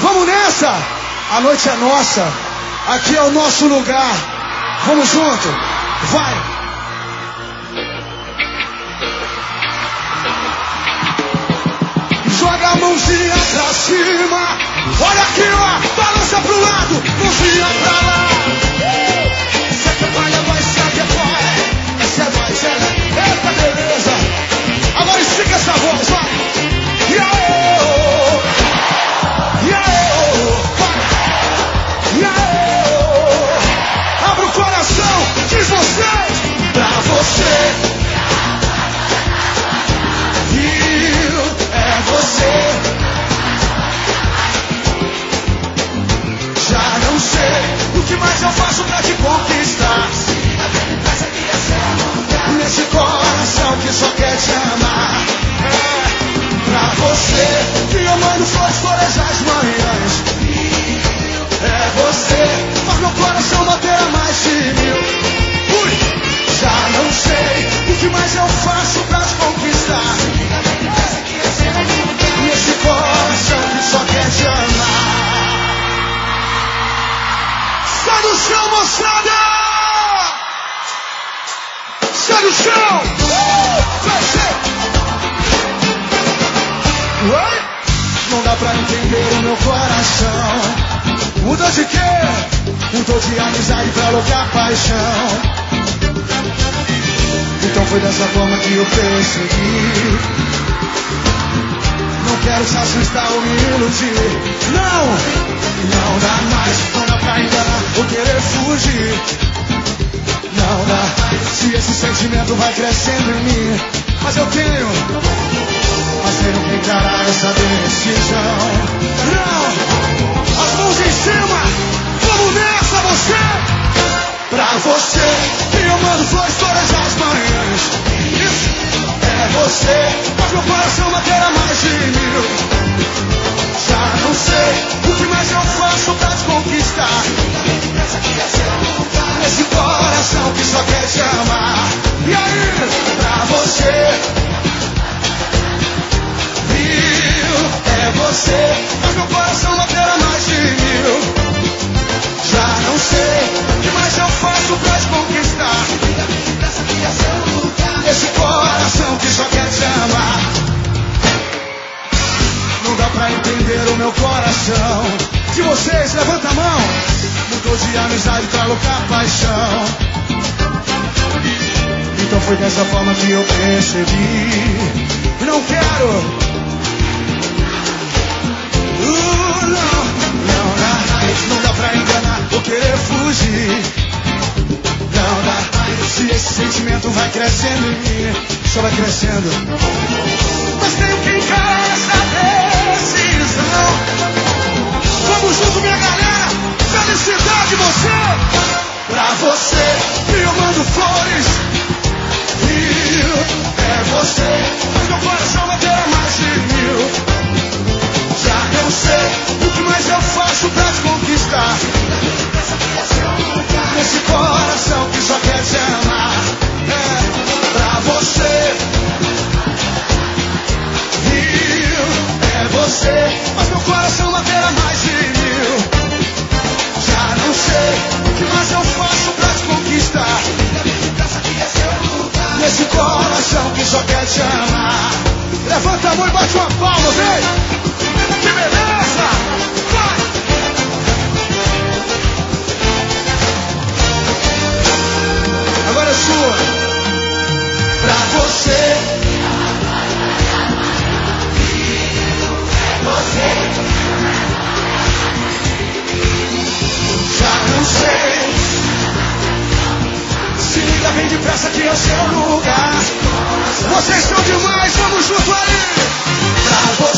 Vamos nessa! A noite é nossa. Aqui é o nosso lugar. Vamos junto. Vai! Joga a mãozinha pra cima. Olha aqui, ó. Balança pro lado. Mãozinha pra lá. Você que vai, vai, você que vai. Essa vai, essa é. Eita, beleza. Agora estica essa voz, vai. E aí, e aí, e aí. Abra o coração. Diz você. Pra você. É você. Já não sei o que mais eu faço pra te conquistar. Nesse coração que só quer te amar. Pra você que eu mando flores todas as manhãs. É você, faz meu coração bater a mais de 1000. Já não sei o que mais eu faço pra te conquistar. Nesse coração que só quer te amar. Sai do chão, moçada! Sai do chão! Não dá pra entender o meu coração. Mudou de quê? Mudou de amizade pra louca paixão. Então foi dessa forma que eu percebi. Não quero te assustar ou me iludir. Não, não dá mais. Não dá pra enganar ou querer fugir. Não dá. Se esse sentimento vai crescendo em mim. Mas eu tenho que encarar essa decisão. Não, as mãos em cima. Vamos nessa, você. Pra você que eu mando flores todas as manhãs. Isso é você. Faz meu coração bater a mais de 1000. Já não sei o que mais eu faço pra te conquistar. Nesse coração que só quer te amar. E aí, pra você. É você, faz meu coração bater a mais de 1000. Já não sei o que mais eu faço pra te conquistar. Esse coração que só quer te amar. Não dá pra entender o meu coração. De vocês, levanta a mão. Mudou de amizade pra louca paixão. Então foi dessa forma que eu percebi. Não quero. Não dá pra enganar ou querer fugir. Não dá. Se esse sentimento vai crescendo em mim, só vai crescendo. Mas tenho que encarar essa decisão. Vamos junto, minha galera. Felicidade você. Pra você que eu mando flores. É você. Faz meu coração bater a mais de 1000. Já não sei o que mais eu faço pra te conquistar. Nesse coração que só quer te amar. É pra você. É você. Faz meu coração bater a mais de 1000. Já não sei o que mais eu faço pra te conquistar. Nesse coração que só quer te amar. Levanta a mão e bate uma palma, vem! Que beleza! Vai! Agora é sua. Pra você. Já não sei. Se liga bem depressa que é o seu lugar. Vocês são demais, vamos junto aí. Pra você.